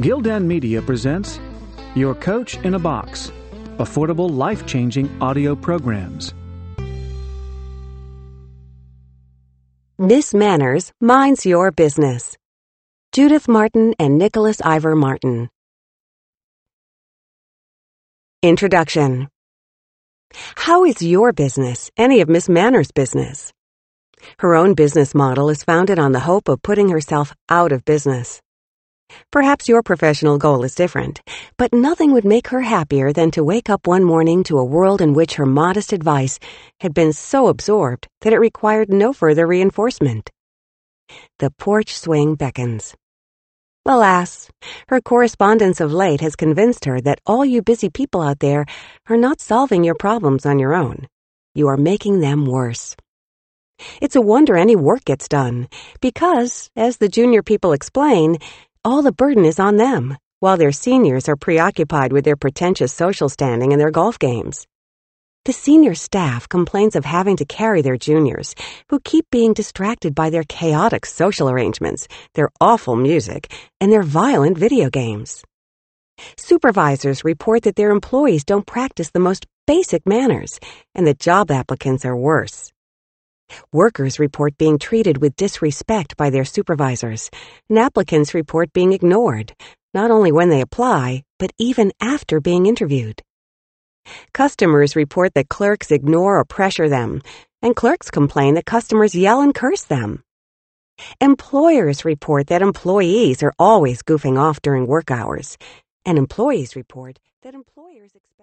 Gildan Media presents Your Coach in a Box, affordable, life-changing audio programs. Miss Manners Minds Your Business. Judith Martin and Nicholas Ivor Martin. Introduction. How is your business any of Miss Manners' business? Her own business model is founded on the hope of putting herself out of business. Perhaps your professional goal is different, but nothing would make her happier than to wake up one morning to a world in which her modest advice had been so absorbed that it required no further reinforcement. The porch swing beckons. Alas, her correspondence of late has convinced her that all you busy people out there are not solving your problems on your own. You are making them worse. It's a wonder any work gets done, because, as the junior people explain, all the burden is on them, while their seniors are preoccupied with their pretentious social standing and their golf games. The senior staff complains of having to carry their juniors, who keep being distracted by their chaotic social arrangements, their awful music, and their violent video games. Supervisors report that their employees don't practice the most basic manners, and that job applicants are worse. Workers report being treated with disrespect by their supervisors, and applicants report being ignored, not only when they apply, but even after being interviewed. Customers report that clerks ignore or pressure them, and clerks complain that customers yell and curse them. Employers report that employees are always goofing off during work hours, and employees report that employers expect